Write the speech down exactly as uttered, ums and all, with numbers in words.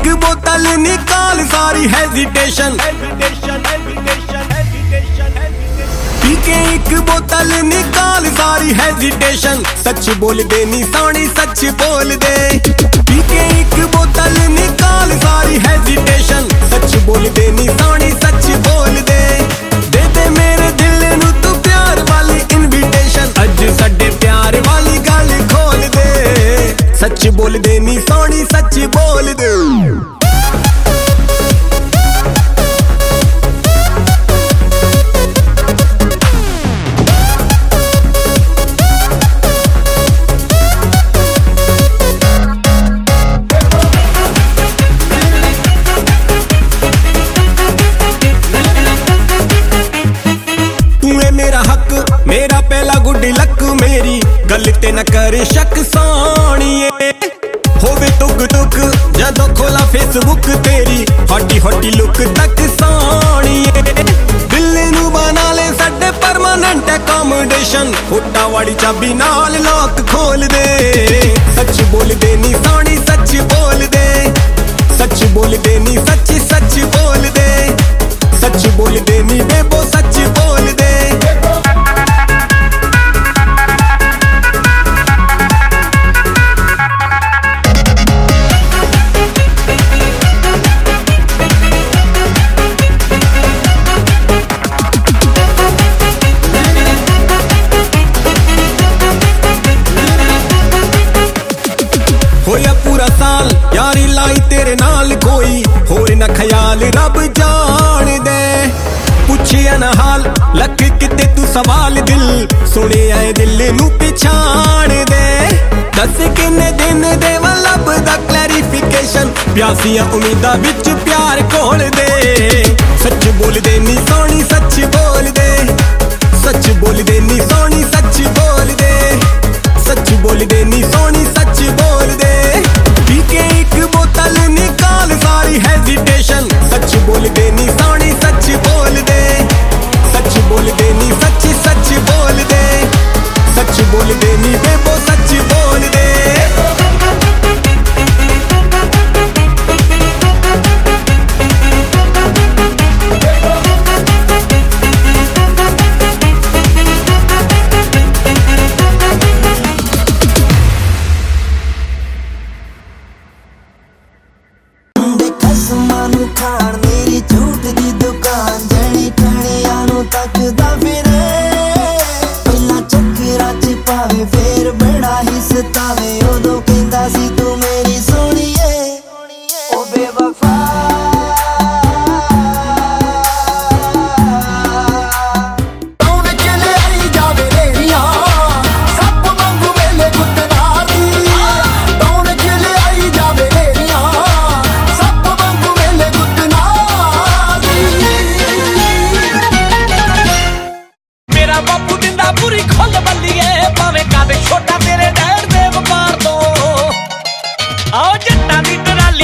एक बोतल निकाल सारी हेजिटेशन, पी के एक बोतल निकाल सारी हेजिटेशन। सच बोल दे नी सोनी सच बोल दे, पी के एक बोतल निकाल सारी हेजिटेशन। सच बोल दे नी सोनी सच बोल दे, दे दे मेरे दिल नू तू प्यार वाली इनविटेशन। अज साडे प्यार वाली गल खोल दे, सच बोल दे नी सोनी सच बोल दे। मेरा हक मेरा पहला गुड लक, मेरी गल ते न कर शक सोनिए। होवे तुक तुक जदों खोला फेसबुक तेरी हॉटी हॉटी लुक तक सोनिए। दिल नू बना ले साडे परमानेंट अकोमोडेशन, होटा वाली चाबी नाल लॉक खोल दे। सच बोल दे नी सोनी सच बोल दे, सच बोल दे नी सच सच बोल दे, सच बोल दे नी बेबो सच बोल दे। होया पूरा साल यारी लाई तेरे नाल, कोई होर न ख्याल रब जान दे। पुछिया न हाल लख किते तू सवाल, दिल सुने आए दिल नू पिछाण दे। दस किन्ने दिन दे लब दा क्लैरिफिकेशन, प्यासियां उम्मीदां विच प्यार खोल दे। सच बोल दे नी सोनी सच बोल दे, सच बोल दे नी सोनी सच बोल दे, सच बोल दे नी सोनी सच बोल दे। पी के एक बोतल निकाल सारी हेजिटेशन। सच बोल दे नी सोनी सच बोल दे, सच बोल दे नी सच सच बोल दे, सच बोल दे नी बेबो सच बोल दे। खान मेरी झूठ दी दुकान, जनी ठणिया नू तकदा फिरे। पहला चक्करा च पावे फेर बड़ा ही सतावे, उदों कहंदा सी तू मेरी सोहणीए। ओ बेवफा छोटा तेरे डैड दे वपार तो आओ जट्टां दी टराली